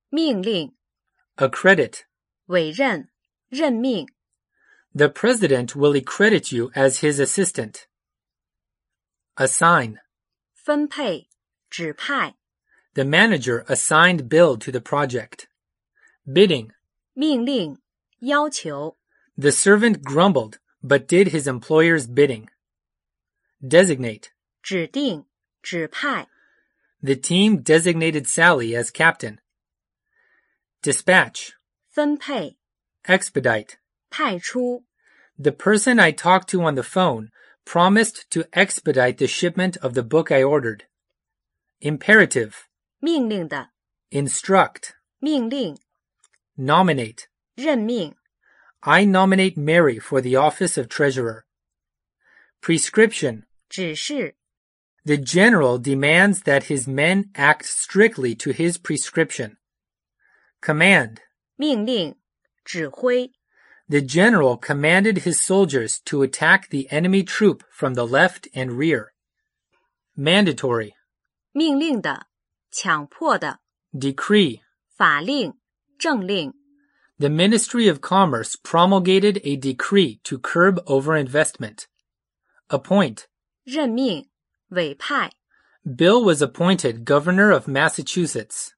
命令 accredit. 委任任命 The president will accredit you as his assistant. Assign. 分配指派 The manager assigned Bill to the project. Bidding. 命令要求 The servant grumbled, but did his employer's bidding. Designate. 指定指派 The team designated Sally as captain. Dispatch. 分配 Expedite. 派出 The person I talked to on the phone promised to expedite the shipment of the book I ordered. Imperative. 命令的 Instruct. 命令 Nominate. 任命 I nominate Mary for the office of treasurer. Prescription. 指示 The general demands that his men act strictly to his prescription. Command. 命令指挥 The general commanded his soldiers to attack the enemy troop from the left and rear. Mandatory. 命令的强迫的 Decree. 法令政令 The Ministry of Commerce promulgated a decree to curb overinvestment. Appoint. 任命委派 Bill was appointed governor of Massachusetts.